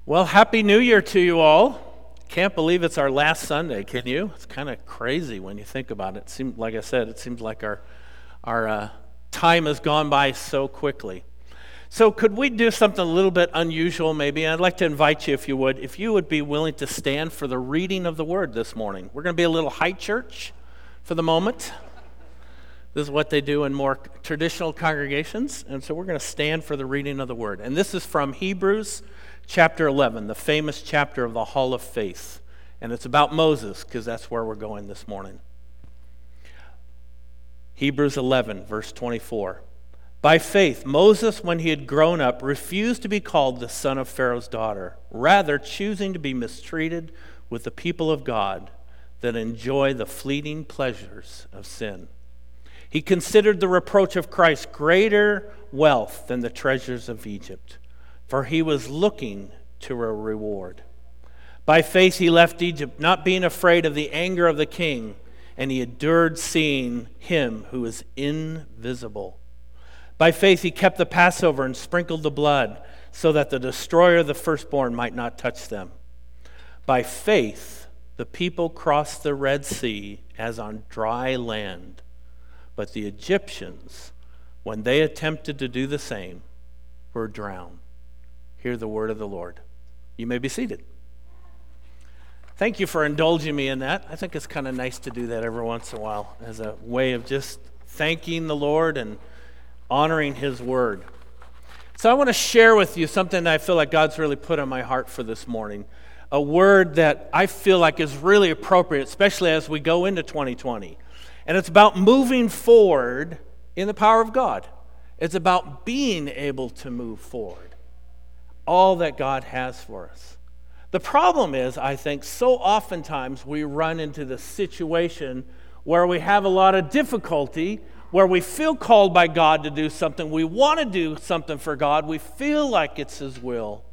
Well, Happy New Year to you all. Can't believe it's our last Sunday, can you? It's kind of crazy when you think about it. Like I said, it seems like our time has gone by so quickly. So could we do something a little bit unusual maybe? I'd like to invite you, if you would be willing to stand for the reading of the Word this morning. We're going to be a little high church for the moment. This is what they do in more traditional congregations, and so we're going to stand for the reading of the Word. And this is from Hebrews chapter 11, the famous chapter of the Hall of Faith. And it's about Moses, because that's where we're going this morning. Hebrews 11, verse 24. By faith, Moses, when he had grown up, refused to be called the son of Pharaoh's daughter, rather choosing to be mistreated with the people of God that enjoy the fleeting pleasures of sin. He considered the reproach of Christ greater wealth than the treasures of Egypt, for he was looking to a reward. By faith he left Egypt, not being afraid of the anger of the king, and he endured seeing him who is invisible. By faith he kept the Passover and sprinkled the blood, so that the destroyer of the firstborn might not touch them. By faith the people crossed the Red Sea as on dry land, but the Egyptians, when they attempted to do the same, were drowned. Hear the word of the Lord. You may be seated. Thank you for indulging me in that. I think it's kind of nice to do that every once in a while as a way of just thanking the Lord and honoring His word. So I want to share with you something that I feel like God's really put on my heart for this morning. A word that I feel like is really appropriate, especially as we go into 2020. And it's about moving forward in the power of God. It's about being able to move forward. All that God has for us. The problem is, I think, so oftentimes we run into the situation where we have a lot of difficulty, where we feel called by God to do something, we want to do something for God, we feel like it's His will,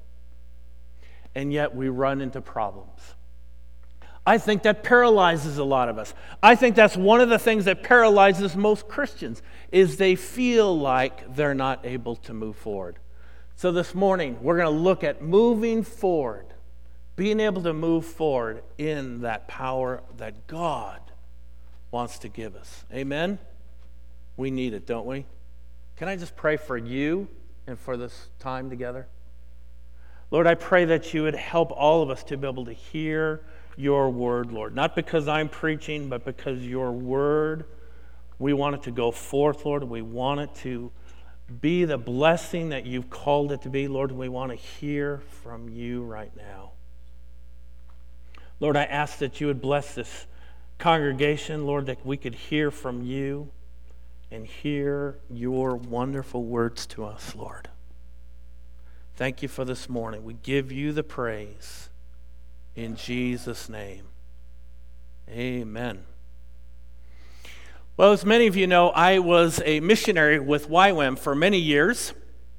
and yet we run into problems. I think that paralyzes a lot of us. I think that's one of the things that paralyzes most Christians, is they feel like they're not able to move forward. So this morning, we're going to look at moving forward, being able to move forward in that power that God wants to give us. Amen? We need it, don't we? Can I just pray for you and for this time together? Lord, I pray that you would help all of us to be able to hear your word, Lord. Not because I'm preaching, but because your word, we want it to go forth, Lord. We want it to be the blessing that you've called it to be. Lord, we want to hear from you right now. Lord, I ask that you would bless this congregation, Lord, that we could hear from you and hear your wonderful words to us, Lord. Thank you for this morning. We give you the praise in Jesus' name. Amen. Well, as many of you know, I was a missionary with YWAM for many years,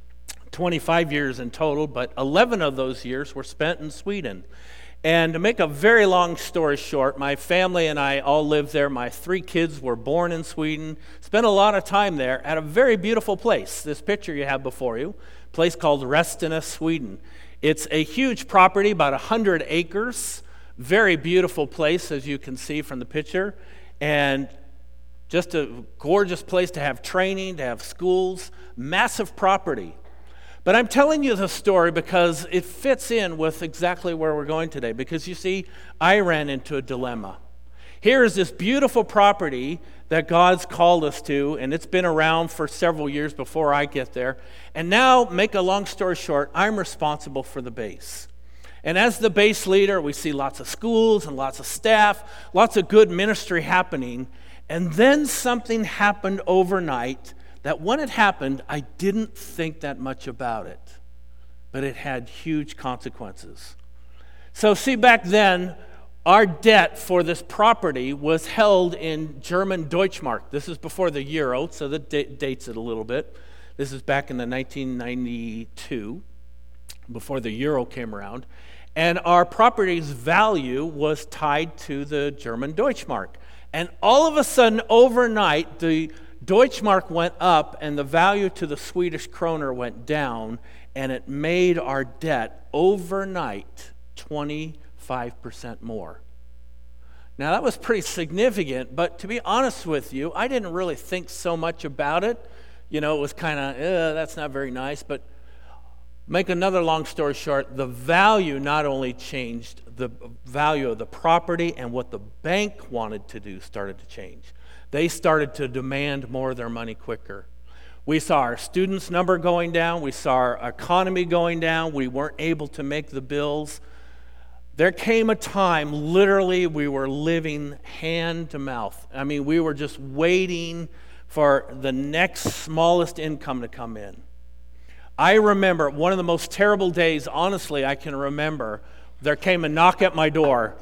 25 years in total, but 11 of those years were spent in Sweden. And to make a very long story short, my family and I all lived there. My 3 kids were born in Sweden, spent a lot of time there at a very beautiful place. This picture you have before you, a place called Restina, Sweden. It's a huge property, about 100 acres, very beautiful place, as you can see from the picture, and just a gorgeous place to have training, to have schools, massive property. But I'm telling you the story because it fits in with exactly where we're going today. Because you see, I ran into a dilemma. Here is this beautiful property that God's called us to, and it's been around for several years before I get there. And now, make a long story short, I'm responsible for the base. And as the base leader, we see lots of schools and lots of staff, lots of good ministry happening. And then something happened overnight that when it happened, I didn't think that much about it. But it had huge consequences. So see, back then, our debt for this property was held in German Deutschmark. This is before the euro, so that dates it a little bit. This is back in the 1992, before the euro came around. And our property's value was tied to the German Deutschmark. And all of a sudden, overnight, the Deutschmark went up and the value to the Swedish kroner went down, and it made our debt overnight 25% more. Now, that was pretty significant, but to be honest with you, I didn't really think so much about it. It was kind of, that's not very nice, but make another long story short, the value not only changed, the value of the property and what the bank wanted to do started to change. They started to demand more of their money quicker. We saw our students' number going down. We saw our economy going down. We weren't able to make the bills. There came a time, literally, we were living hand to mouth. I mean, we were just waiting for the next smallest income to come in. I remember one of the most terrible days, honestly, I can remember. There came a knock at my door,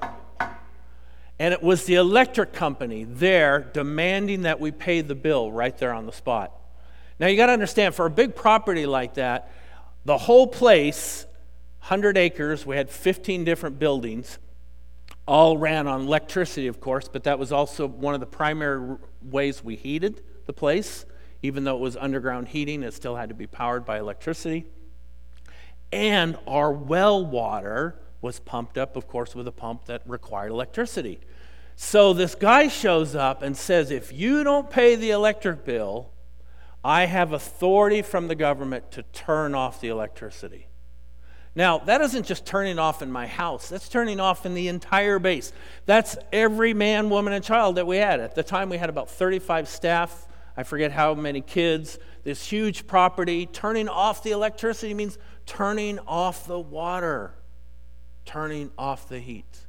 and it was the electric company there demanding that we pay the bill right there on the spot. Now, you got to understand, for a big property like that, the whole place, 100 acres, we had 15 different buildings, all ran on electricity, of course, but that was also one of the primary ways we heated the place. Even though it was underground heating, it still had to be powered by electricity. And our well water was pumped up, of course, with a pump that required electricity. So this guy shows up and says, if you don't pay the electric bill, I have authority from the government to turn off the electricity. Now, that isn't just turning off in my house. That's turning off in the entire base. That's every man, woman, and child that we had. At the time, we had about 35 staff. I forget how many kids. This huge property. Turning off the electricity means turning off the water, turning off the heat.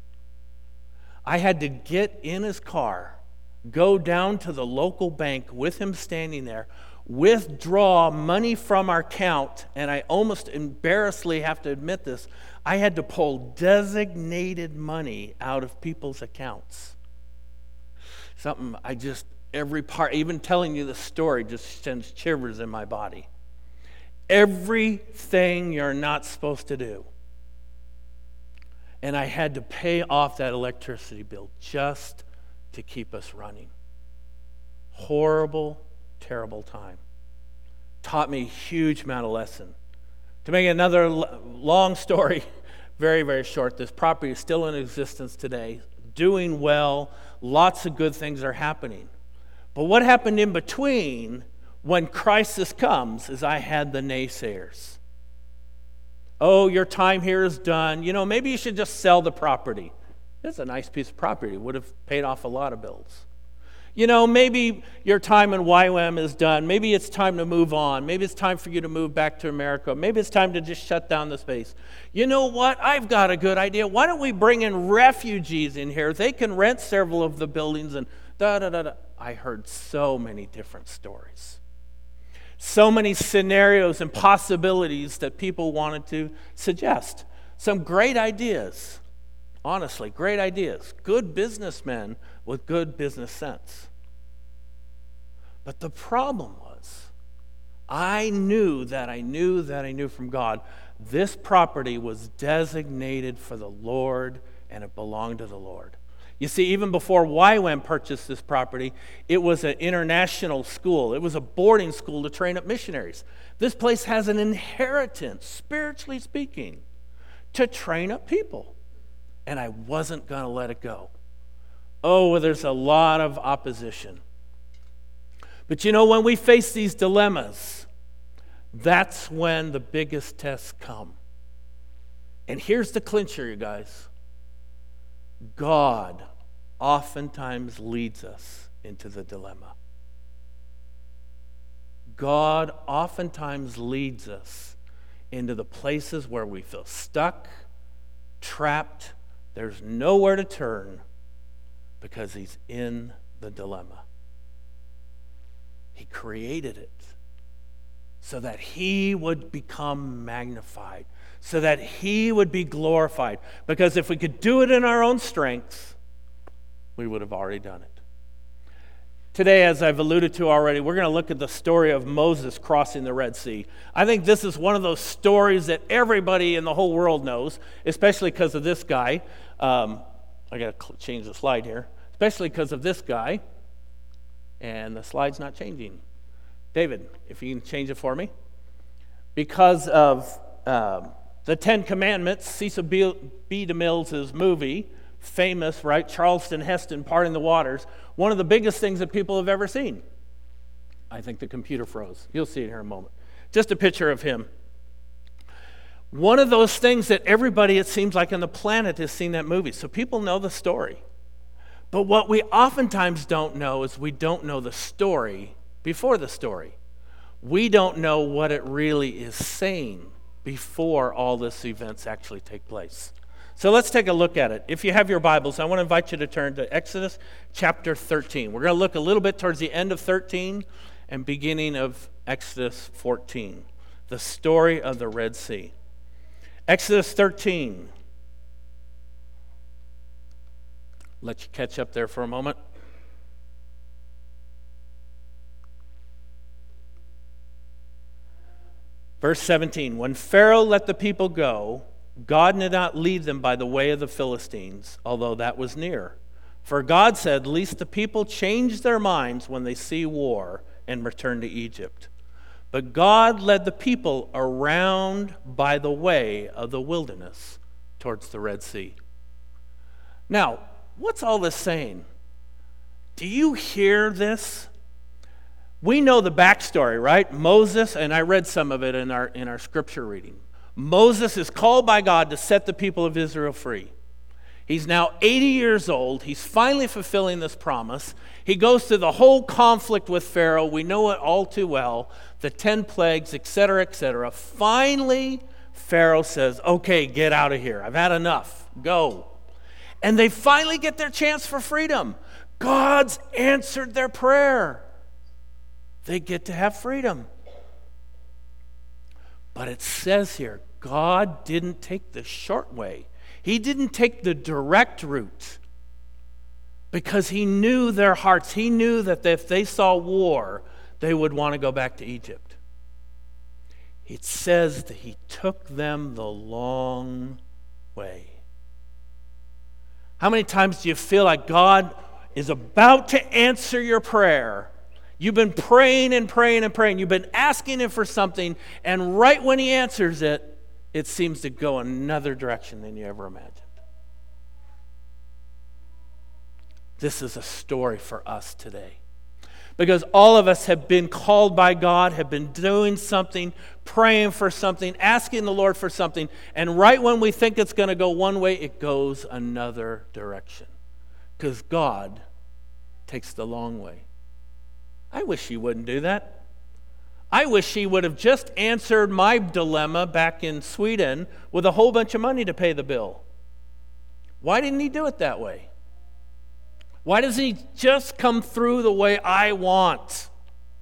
I had to get in his car, go down to the local bank with him standing there, withdraw money from our account, and I almost embarrassingly have to admit this, I had to pull designated money out of people's accounts. Something every part, even telling you the story just sends shivers in my body. Everything you're not supposed to do. And I had to pay off that electricity bill just to keep us running. Horrible, terrible time. Taught me a huge amount of lesson. To make another long story very, very short, this property is still in existence today, doing well, lots of good things are happening. But what happened in between when crisis comes is I had the naysayers. Oh, your time here is done. Maybe you should just sell the property. It's a nice piece of property. It would have paid off a lot of bills. Maybe your time in YWAM is done. Maybe it's time to move on. Maybe it's time for you to move back to America. Maybe it's time to just shut down the space. You know what? I've got a good idea. Why don't we bring in refugees in here? They can rent several of the buildings and da-da-da-da. I heard so many different stories. So many scenarios and possibilities that people wanted to suggest. Some great ideas. Honestly, great ideas. Good businessmen with good business sense. But the problem was, I knew from God, this property was designated for the Lord and it belonged to the Lord. You see, even before YWAM purchased this property, it was an international school. It was a boarding school to train up missionaries. This place has an inheritance, spiritually speaking, to train up people. And I wasn't going to let it go. Oh, well, there's a lot of opposition. But when we face these dilemmas, that's when the biggest tests come. And here's the clincher, you guys. God oftentimes leads us into the dilemma. God oftentimes leads us into the places where we feel stuck, trapped, there's nowhere to turn because he's in the dilemma. He created it so that he would become magnified, so that he would be glorified. Because if we could do it in our own strength, we would have already done it. Today, as I've alluded to already, we're going to look at the story of Moses crossing the Red Sea. I think this is one of those stories that everybody in the whole world knows, especially because of this guy. I got to change the slide here. Especially because of this guy. And the slide's not changing. David, if you can change it for me. because of the Ten Commandments. Cecil B. DeMille's movie, famous, right? Charleston Heston parting the waters. One of the biggest things that people have ever seen. I think the computer froze. You'll see it here in a moment. Just a picture of him. One of those things that everybody, it seems like, on the planet has seen that movie. So people know the story. But what we oftentimes don't know is we don't know the story before the story. We don't know what it really is saying before all these events actually take place. So let's take a look at it. If you have your Bibles, I want to invite you to turn to Exodus chapter 13. We're going to look a little bit towards the end of 13 and beginning of Exodus 14, the story of the Red Sea. Exodus 13. Let you catch up there for a moment. Verse 17, when Pharaoh let the people go, God did not lead them by the way of the Philistines, although that was near. For God said, lest the people change their minds when they see war and return to Egypt. But God led the people around by the way of the wilderness towards the Red Sea. Now, what's all this saying? Do you hear this? We know the backstory, right? Moses, and I read some of it in our scripture reading. Moses is called by God to set the people of Israel free. He's now 80 years old. He's finally fulfilling this promise. He goes through the whole conflict with Pharaoh. We know it all too well. The 10 plagues, etc., etc. Finally, Pharaoh says, okay, get out of here. I've had enough. Go. And they finally get their chance for freedom. God's answered their prayer. They get to have freedom. But it says here, God didn't take the short way. He didn't take the direct route because he knew their hearts. He knew that if they saw war, they would want to go back to Egypt. It says that he took them the long way. How many times do you feel like God is about to answer your prayer? You've been praying and praying and praying. You've been asking him for something, and right when he answers it, it seems to go another direction than you ever imagined. This is a story for us today. Because all of us have been called by God, have been doing something, praying for something, asking the Lord for something, and right when we think it's going to go one way, it goes another direction. Because God takes the long way. I wish he wouldn't do that. I wish he would have just answered my dilemma back in Sweden with a whole bunch of money to pay the bill. Why didn't he do it that way? Why doesn't he just come through the way I want?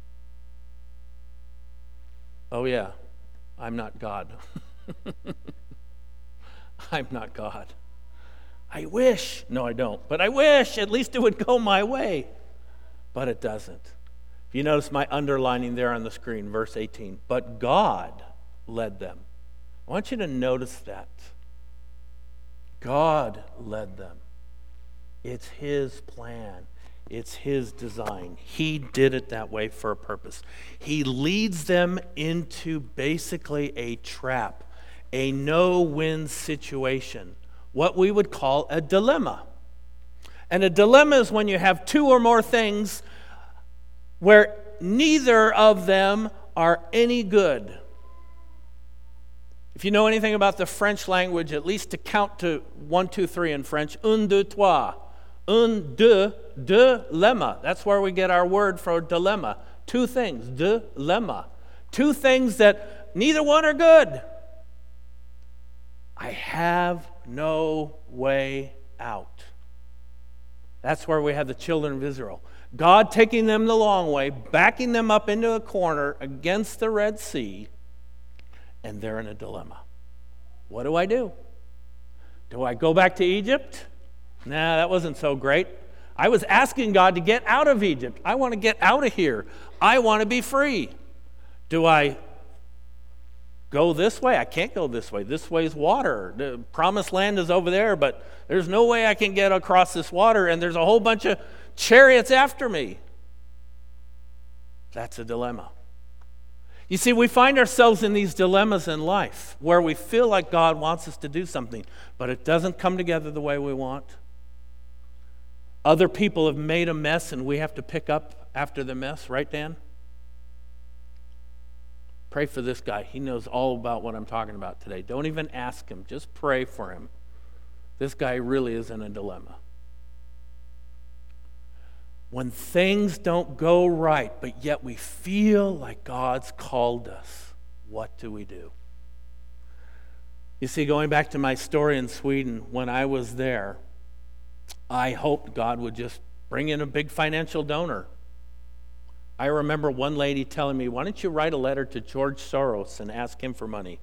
Oh yeah, I'm not God. I'm not God. I wish. No, I don't. But I wish at least it would go my way. But it doesn't. If you notice my underlining there on the screen, verse 18, but God led them. I want you to notice that. God led them. It's his plan. It's his design. He did it that way for a purpose. He leads them into basically a trap, a no-win situation, what we would call a dilemma. And a dilemma is when you have two or more things where neither of them are any good. If you know anything about the French language, at least to count to 1, 2, 3 in French, un, deux, trois. Un, deux, lemma. That's where we get our word for dilemma. Two things, dilemma. Two things that neither one are good. I have no way out. That's where we have the children of Israel. God taking them the long way, backing them up into a corner against the Red Sea, and they're in a dilemma. What do I do? Do I go back to Egypt? Nah, that wasn't so great. I was asking God to get out of Egypt. I want to get out of here. I want to be free. Do I go this way? I can't go this way. This way is water. The promised land is over there, but there's no way I can get across this water, and there's a whole bunch of chariots after me. That's a dilemma. You see, we find ourselves in these dilemmas in life where we feel like God wants us to do something, but it doesn't come together the way we want. Other people have made a mess and we have to pick up after the mess, right, Dan? Pray for this guy. He knows all about what I'm talking about today. Don't even ask him. Just pray for him. This guy really is in a dilemma. When things don't go right, but yet we feel like God's called us, what do we do? You see, going back to my story in Sweden, when I was there, I hoped God would just bring in a big financial donor. I remember one lady telling me, why don't you write a letter to George Soros and ask him for money?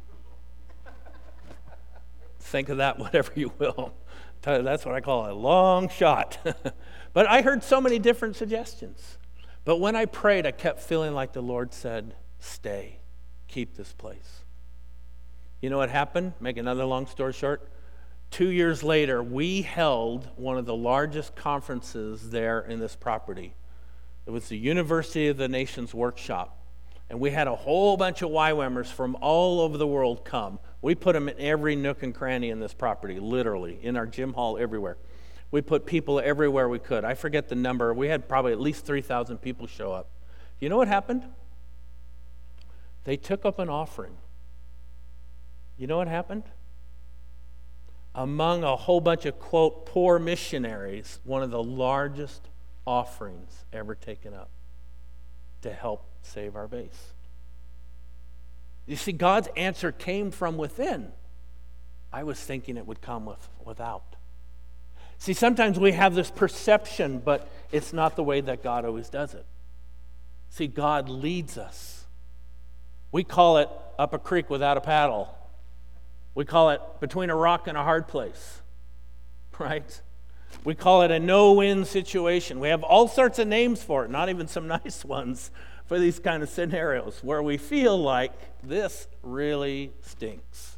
Think of that whatever you will. That's what I call a long shot. But I heard so many different suggestions. But when I prayed, I kept feeling like the Lord said, stay, keep this place. You know what happened? Make another long story short. 2 years later, we held one of the largest conferences there in this property. It was the University of the Nations workshop. And we had a whole bunch of YWAMers from all over the world come. We put them in every nook and cranny in this property, literally, in our gym hall, everywhere. We put people everywhere we could. I forget the number. We had probably at least 3,000 people show up. You know what happened? They took up an offering. You know what happened? Among a whole bunch of, quote, poor missionaries, one of the largest offerings ever taken up to help save our base. You see, God's answer came from within. I was thinking it would come without. See, sometimes we have this perception, but it's not the way that God always does it. See, God leads us. We call it up a creek without a paddle. We call it between a rock and a hard place, right? We call it a no-win situation. We have all sorts of names for it, not even some nice ones for these kind of scenarios where we feel like this really stinks.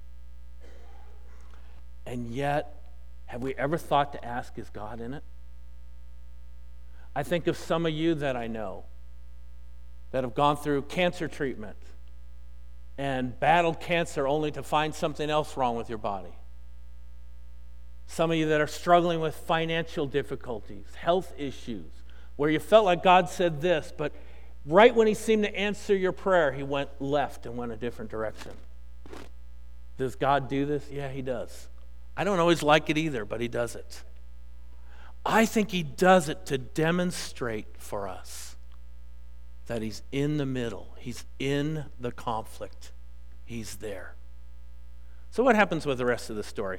And yet, have we ever thought to ask, is God in it? I think of some of you that I know that have gone through cancer treatment and battled cancer only to find something else wrong with your body. Some of you that are struggling with financial difficulties, health issues, where you felt like God said this, but right when he seemed to answer your prayer, he went left and went a different direction. Does God do this? Yeah, he does. I don't always like it either, but he does it. I think he does it to demonstrate for us that he's in the middle. He's in the conflict. He's there. So what happens with the rest of the story?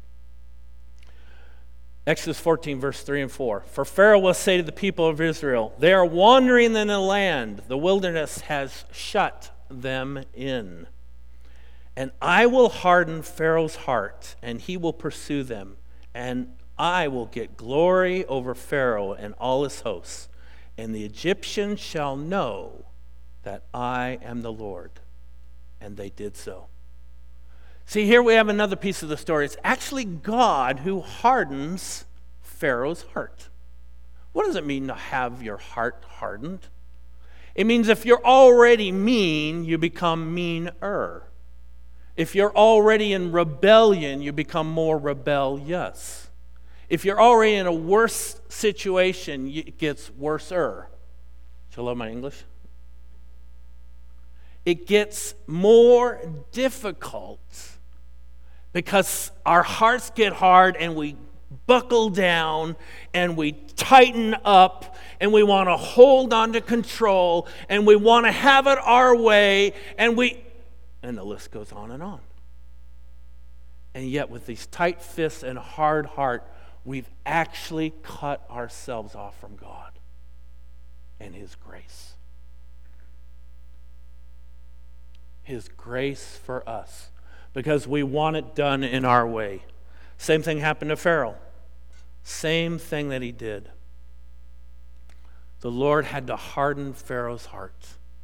Exodus 14, verse 3 and 4. For Pharaoh will say to the people of Israel, they are wandering in the land. The wilderness has shut them in. And I will harden Pharaoh's heart, and he will pursue them. And I will get glory over Pharaoh and all his hosts. And the Egyptians shall know that I am the Lord. And they did so. See, here we have another piece of the story. It's actually God who hardens Pharaoh's heart. What does it mean to have your heart hardened? It means if you're already mean, you become meaner. If you're already in rebellion, you become more rebellious. If you're already in a worse situation, it gets worser. Do you love my English? It gets more difficult because our hearts get hard and we buckle down and we tighten up and we want to hold on to control and we want to have it our way and the list goes on. And yet with these tight fists and hard heart, we've actually cut ourselves off from God and his grace. His grace for us, because we want it done in our way. Same thing happened to Pharaoh. Same thing that he did. The Lord had to harden Pharaoh's heart.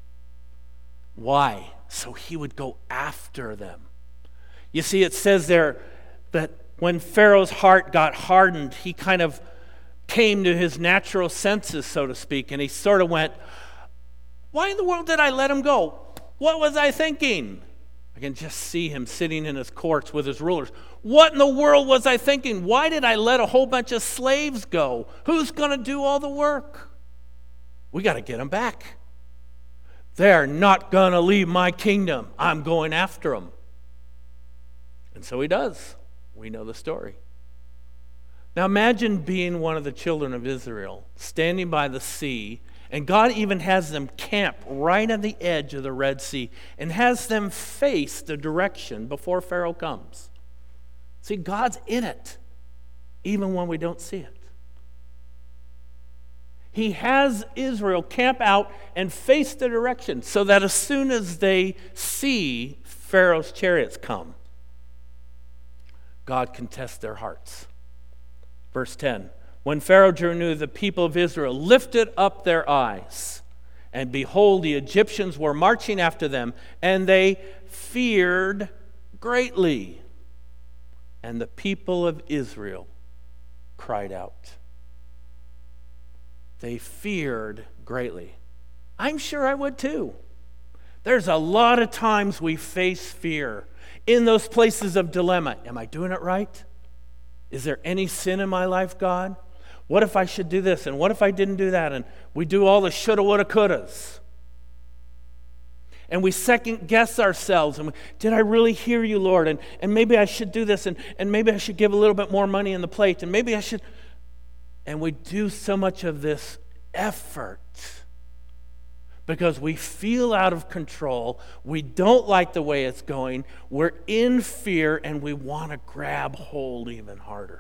Why? So he would go after them. You see, it says there that when Pharaoh's heart got hardened, he kind of came to his natural senses, so to speak, and he sort of went, Why in the world did I let him go? What was I thinking? I can just see him sitting in his courts with his rulers. What in the world was I thinking? Why did I let a whole bunch of slaves go? Who's going to do all the work? We got to get them back. They're not going to leave my kingdom. I'm going after them. And so he does. We know the story. Now imagine being one of the children of Israel, standing by the sea, and God even has them camp right on the edge of the Red Sea and has them face the direction before Pharaoh comes. See, God's in it, even when we don't see it. He has Israel camp out and face the direction so that as soon as they see Pharaoh's chariots come, God can test their hearts. Verse 10, when Pharaoh drew near, the people of Israel lifted up their eyes, and behold, the Egyptians were marching after them, and they feared greatly. And the people of Israel cried out. They feared greatly. I'm sure I would too. There's a lot of times we face fear in those places of dilemma. Am I doing it right? Is there any sin in my life, God? What if I should do this? And what if I didn't do that? And we do all the shoulda, woulda, couldas. And we second guess ourselves. And did I really hear you, Lord? And maybe I should do this. And maybe I should give a little bit more money in the plate. And maybe I should. And we do so much of this effort because we feel out of control. We don't like the way it's going. We're in fear and we want to grab hold even harder.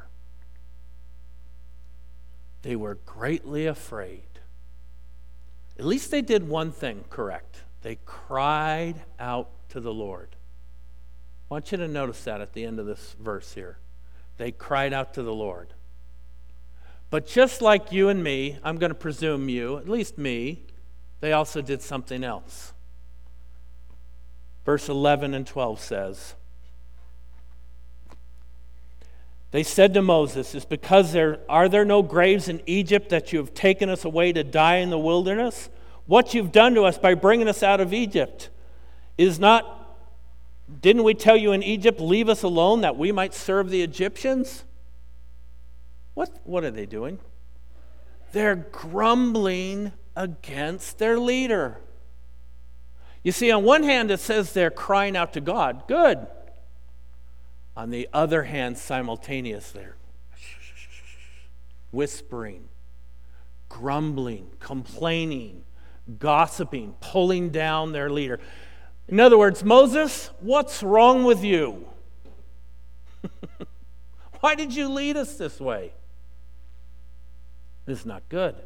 They were greatly afraid. At least they did one thing correct. They cried out to the Lord. I want you to notice that at the end of this verse here. They cried out to the Lord. But just like you and me, I'm going to presume you, at least me, they also did something else. Verse 11 and 12 says, they said to Moses, "It's because are there no graves in Egypt that you have taken us away to die in the wilderness? What you've done to us by bringing us out of Egypt didn't we tell you in Egypt, leave us alone that we might serve the Egyptians?" What are they doing? They're grumbling against their leader. You see, on one hand it says they're crying out to God. Good. On the other hand, simultaneous, they're whispering, grumbling, complaining, gossiping, pulling down their leader. In other words, Moses, what's wrong with you? Why did you lead us this way? This is not good.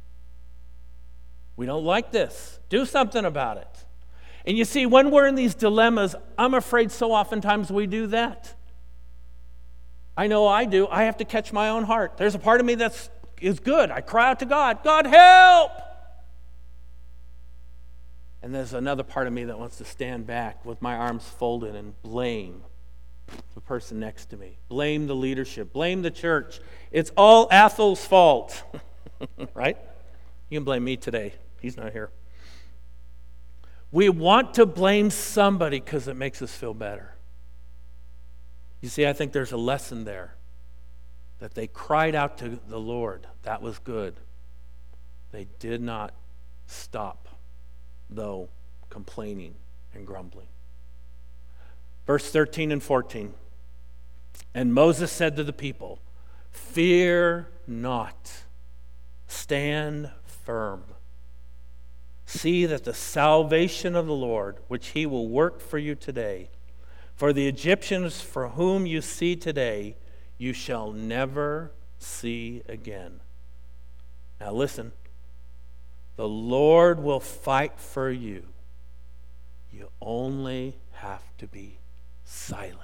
We don't like this. Do something about it. And you see, when we're in these dilemmas, I'm afraid so oftentimes we do that. I know I do. I have to catch my own heart. There's a part of me that is good. I cry out to God, God help! And there's another part of me that wants to stand back with my arms folded and blame the person next to me. Blame the leadership. Blame the church. It's all Athel's fault. Right? You can blame me today. He's not here. We want to blame somebody because it makes us feel better. You see, I think there's a lesson there. That they cried out to the Lord. That was good. They did not stop, though, complaining and grumbling. Verse 13 and 14. And Moses said to the people, "Fear not, stand firm. See that the salvation of the Lord, which he will work for you today, for the Egyptians for whom you see today, you shall never see again." Now listen, the Lord will fight for you. You only have to be silent.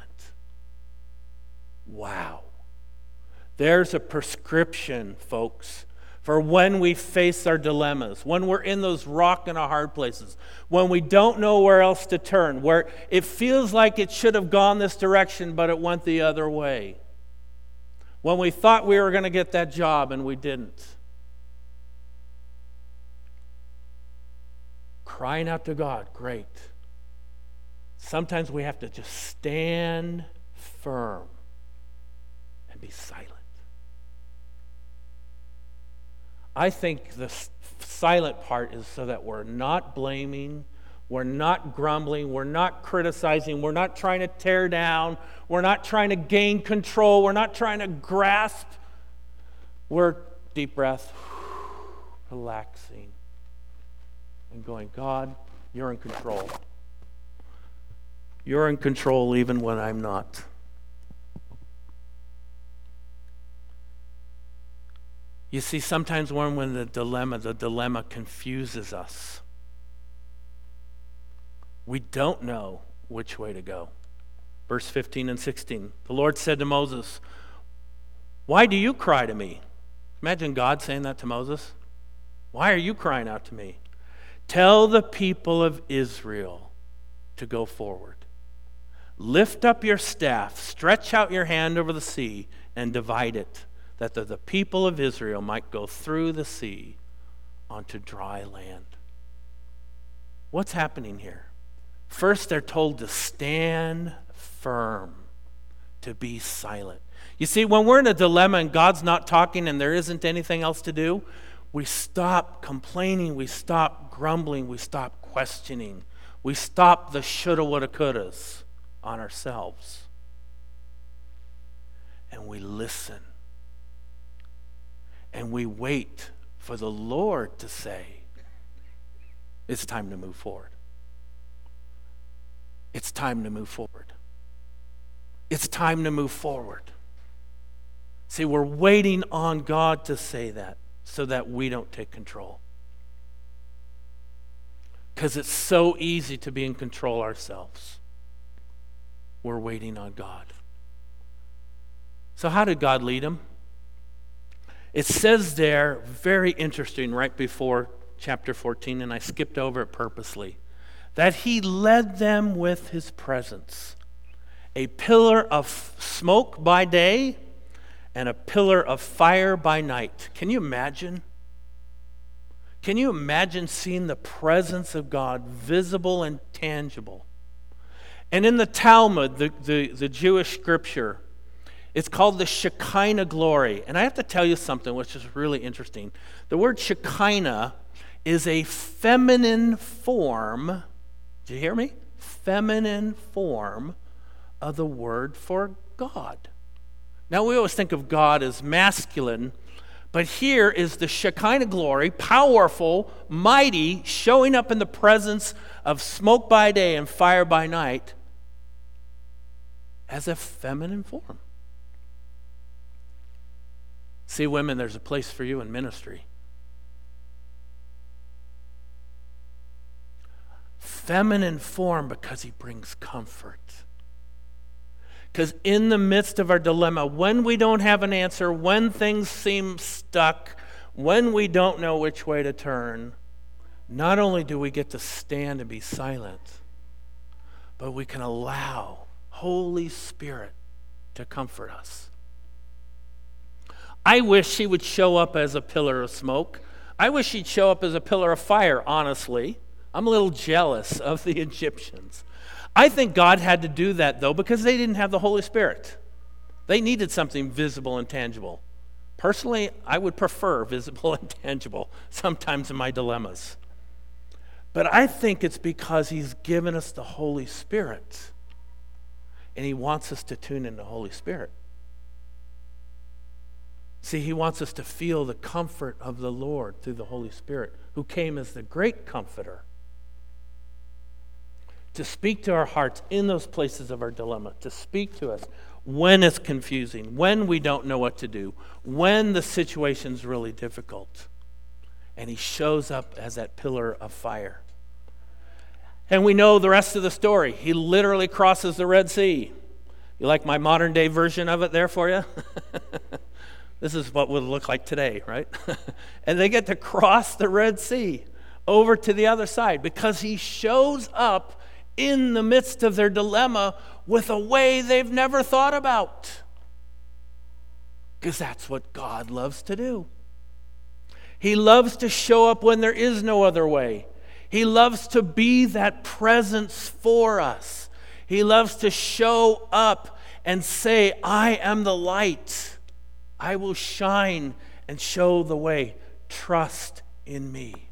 Wow. There's a prescription, folks, for when we face our dilemmas, when we're in those rock and a hard places, when we don't know where else to turn, where it feels like it should have gone this direction, but it went the other way. When we thought we were going to get that job and we didn't. crying out to God, great. Sometimes we have to just stand firm and be silent. I think the silent part is so that we're not blaming, we're not grumbling, we're not criticizing, we're not trying to tear down, we're not trying to gain control, we're not trying to grasp. We're deep breath, relaxing, and going, God, you're in control. You're in control even when I'm not. You see, sometimes when the dilemma confuses us. We don't know which way to go. Verse 15 and 16. The Lord said to Moses, why do you cry to me? Imagine God saying that to Moses. Why are you crying out to me? Tell the people of Israel to go forward. Lift up your staff, stretch out your hand over the sea, and divide it, that the people of Israel might go through the sea onto dry land. What's happening here? First, they're told to stand firm, to be silent. You see, when we're in a dilemma and God's not talking and there isn't anything else to do, we stop complaining, we stop grumbling, we stop questioning, we stop the shoulda, woulda, couldas on ourselves. And we listen. And we wait for the Lord to say, it's time to move forward. It's time to move forward. It's time to move forward. See, we're waiting on God to say that so that we don't take control. Because it's so easy to be in control ourselves. We're waiting on God. So how did God lead him? It says there, very interesting, right before chapter 14, and I skipped over it purposely, that he led them with his presence. A pillar of smoke by day and a pillar of fire by night. Can you imagine? Can you imagine seeing the presence of God visible and tangible? And in the Talmud, the Jewish scripture, it's called the Shekinah glory. And I have to tell you something which is really interesting. The word Shekinah is a feminine form. Did you hear me? Feminine form of the word for God. Now, we always think of God as masculine, but here is the Shekinah glory, powerful, mighty, showing up in the presence of smoke by day and fire by night as a feminine form. See, women, there's a place for you in ministry. Feminine form because he brings comfort. Because in the midst of our dilemma, when we don't have an answer, when things seem stuck, when we don't know which way to turn, not only do we get to stand and be silent, but we can allow Holy Spirit to comfort us. I wish he would show up as a pillar of smoke. I wish he'd show up as a pillar of fire, honestly. I'm a little jealous of the Egyptians. I think God had to do that, though, because they didn't have the Holy Spirit. They needed something visible and tangible. Personally, I would prefer visible and tangible sometimes in my dilemmas. But I think it's because he's given us the Holy Spirit, and he wants us to tune in the Holy Spirit. See, he wants us to feel the comfort of the Lord through the Holy Spirit, who came as the great comforter, to speak to our hearts in those places of our dilemma, to speak to us when it's confusing, when we don't know what to do, when the situation's really difficult. And he shows up as that pillar of fire. And we know the rest of the story. He literally crosses the Red Sea. You like my modern day version of it there for you? This is what would look like today, right? And they get to cross the Red Sea over to the other side because he shows up in the midst of their dilemma with a way they've never thought about. Because that's what God loves to do. He loves to show up when there is no other way. He loves to be that presence for us. He loves to show up and say, I am the light. I will shine and show the way. Trust in me.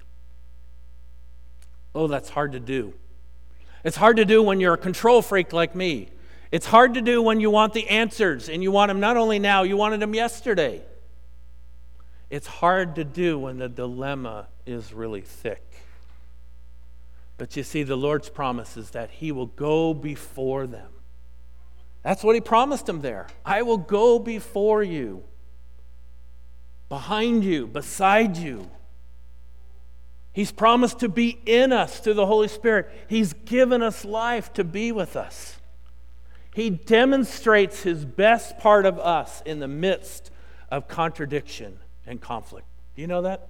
Oh, that's hard to do. It's hard to do when you're a control freak like me. It's hard to do when you want the answers and you want them not only now, you wanted them yesterday. It's hard to do when the dilemma is really thick. But you see, the Lord's promise is that He will go before them. That's what He promised them there. I will go before you, behind you, beside you. He's promised to be in us through the Holy Spirit. He's given us life to be with us. He demonstrates His best part of us in the midst of contradiction and conflict. Do you know that?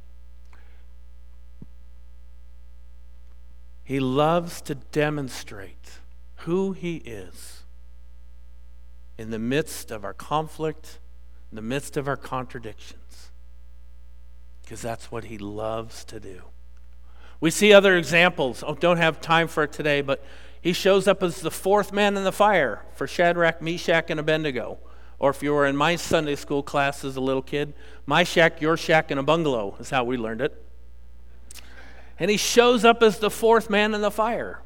He loves to demonstrate who He is in the midst of our conflict, in the midst of our contradictions, because that's what He loves to do. We see other examples. I don't have time for it today, but He shows up as the fourth man in the fire for Shadrach, Meshach, and Abednego. Or if you were in my Sunday school class as a little kid, my shack, your shack, and a bungalow is how we learned it. And He shows up as the fourth man in the fire.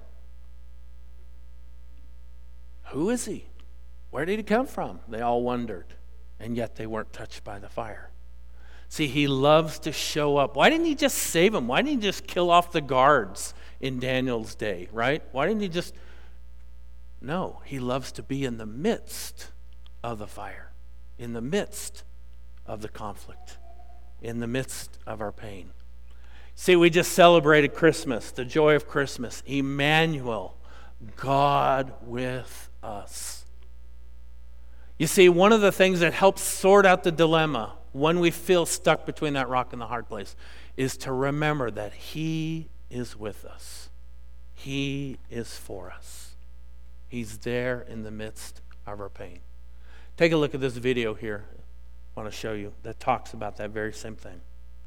Who is He? Where did He come from? They all wondered, and yet they weren't touched by the fire. See, He loves to show up. Why didn't He just save them? Why didn't He just kill off the guards in Daniel's day, right? Why didn't He just... No, He loves to be in the midst of the fire, in the midst of the conflict, in the midst of our pain. See, we just celebrated Christmas, the joy of Christmas. Emmanuel, God with us. You see, one of the things that helps sort out the dilemma when we feel stuck between that rock and the hard place is to remember that He is with us. He is for us. He's there in the midst of our pain. Take a look at this video here I want to show you that talks about that very same thing.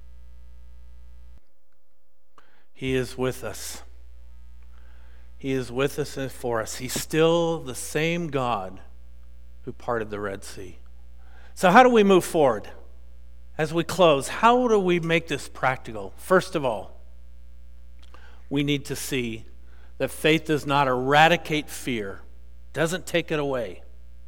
He is with us. He is with us and for us. He's still the same God who parted the Red Sea. So how do we move forward? As we close, how do we make this practical? First of all, we need to see that faith does not eradicate fear, doesn't take it away.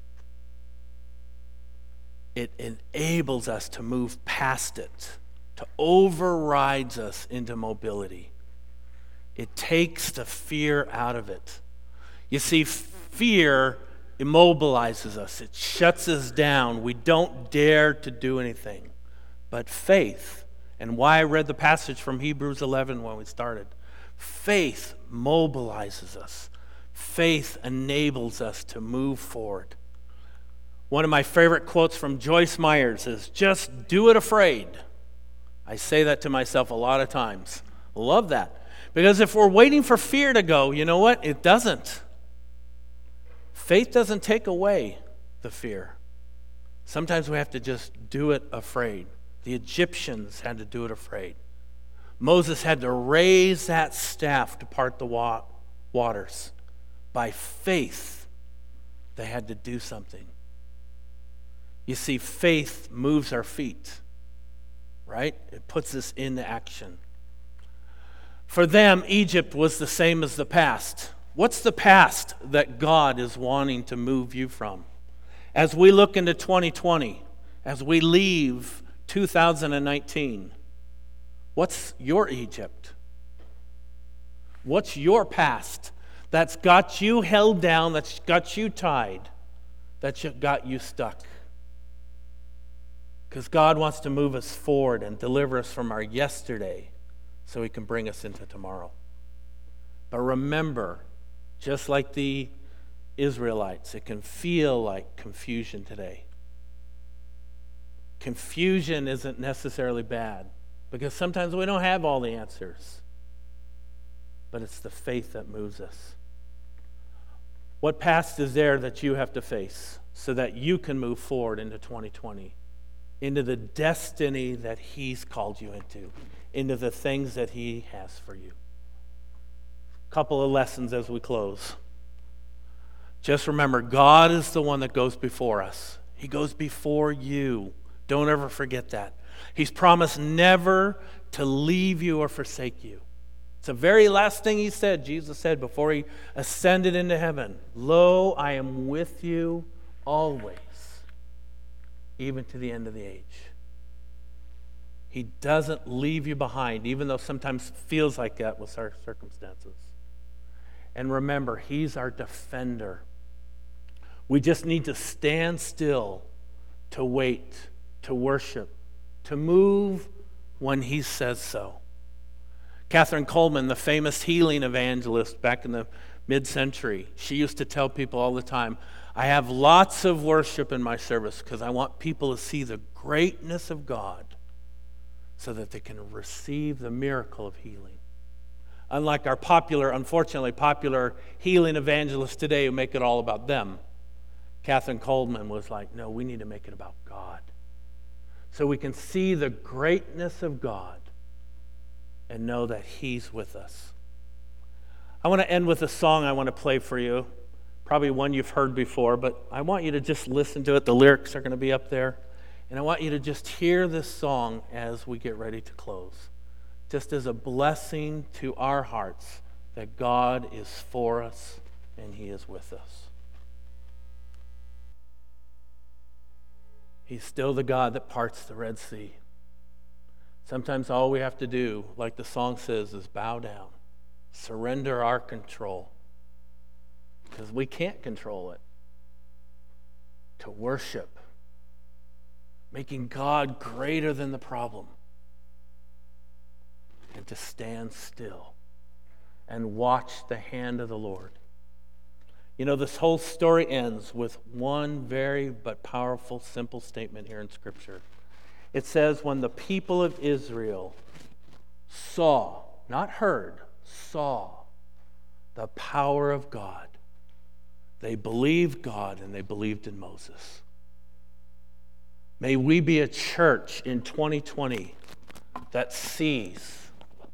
It enables us to move past it, to overrides us into mobility. It takes the fear out of it. You see, fear immobilizes us. It shuts us down. We don't dare to do anything. But faith, and why I read the passage from Hebrews 11 when we started, faith mobilizes us. Faith enables us to move forward. One of my favorite quotes from Joyce Myers is, just do it afraid. I say that to myself a lot of times. Love that. Because if we're waiting for fear to go, you know what? It doesn't. Faith doesn't take away the fear. Sometimes we have to just do it afraid. The Egyptians had to do it afraid. Moses had to raise that staff to part the waters. By faith, they had to do something. You see, faith moves our feet, right? It puts us into action. For them, Egypt was the same as the past. What's the past that God is wanting to move you from? As we look into 2020, as we leave 2019, what's your Egypt? What's your past that's got you held down, that's got you tied, that's got you stuck? Because God wants to move us forward and deliver us from our yesterday so He can bring us into tomorrow. But remember, just like the Israelites, it can feel like confusion today. Confusion isn't necessarily bad, because sometimes we don't have all the answers. But it's the faith that moves us. What past is there that you have to face so that you can move forward into 2020? Into the destiny that He's called you into the things that He has for you. couple of lessons as we close. Just remember, God is the one that goes before us. He goes before you. Don't ever forget that. He's promised never to leave you or forsake you. It's the very last thing he said, Jesus said before he ascended into heaven. Lo, I am with you always, even to the end of the age. He doesn't leave you behind, even though sometimes it feels like that with our circumstances. And remember, he's our defender. We just need to stand still, to wait, to worship, to move when he says so. Catherine Coleman, the famous healing evangelist back in the mid-century, she used to tell people all the time, I have lots of worship in my service because I want people to see the greatness of God so that they can receive the miracle of healing. Unlike our unfortunately popular healing evangelists today who make it all about them, Catherine Coleman was like, no, we need to make it about God. So we can see the greatness of God and know that he's with us. I want to end with a song I want to play for you. Probably one you've heard before, but I want you to just listen to it. The lyrics are going to be up there. And I want you to just hear this song as we get ready to close. Just as a blessing to our hearts that God is for us and he is with us. He's still the God that parts the Red Sea. Sometimes all we have to do, like the song says, is bow down, surrender our control, because we can't control it, to worship, making God greater than the problem, and to stand still and watch the hand of the Lord. You know, this whole story ends with one very but powerful, simple statement here in Scripture. It says, when the people of Israel saw, not heard, saw the power of God, they believed God and they believed in Moses. May we be a church in 2020 that sees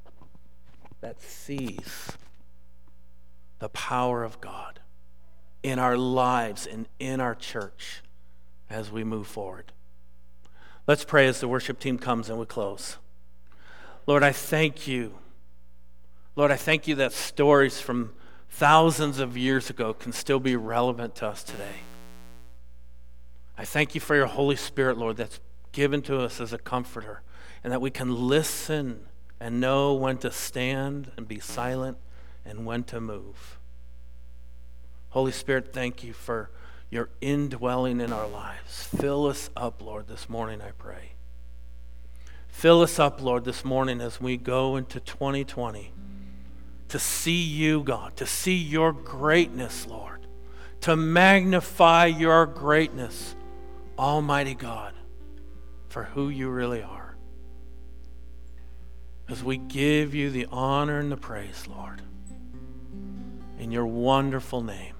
the power of God in our lives and in our church as we move forward. Let's pray as the worship team comes and we close. Lord, I thank you. Lord, I thank you that stories from thousands of years ago can still be relevant to us today. I thank you for your Holy Spirit, Lord, that's given to us as a comforter, and that we can listen and know when to stand and be silent and when to move. Holy Spirit, thank you for your indwelling in our lives. Fill us up, Lord, this morning, I pray. Fill us up, Lord, this morning as we go into 2020 to see you, God, to see your greatness, Lord, to magnify your greatness, Almighty God, for who you really are. As we give you the honor and the praise, Lord, in your wonderful name.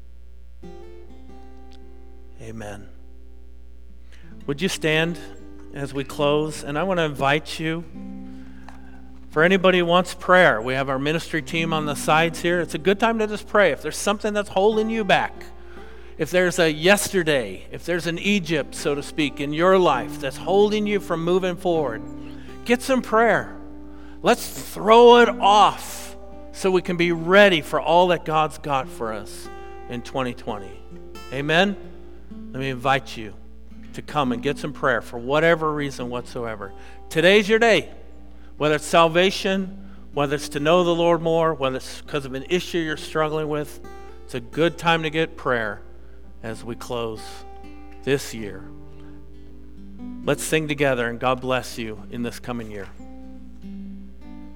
Amen. Would you stand as we close? And I want to invite you, for anybody who wants prayer, we have our ministry team on the sides here. It's a good time to just pray. If there's something that's holding you back, if there's a yesterday, if there's an Egypt, so to speak, in your life that's holding you from moving forward, get some prayer. Let's throw it off so we can be ready for all that God's got for us in 2020. Amen? Let me invite you to come and get some prayer for whatever reason whatsoever. Today's your day. Whether it's salvation, whether it's to know the Lord more, whether it's because of an issue you're struggling with, it's a good time to get prayer as we close this year. Let's sing together, and God bless you in this coming year.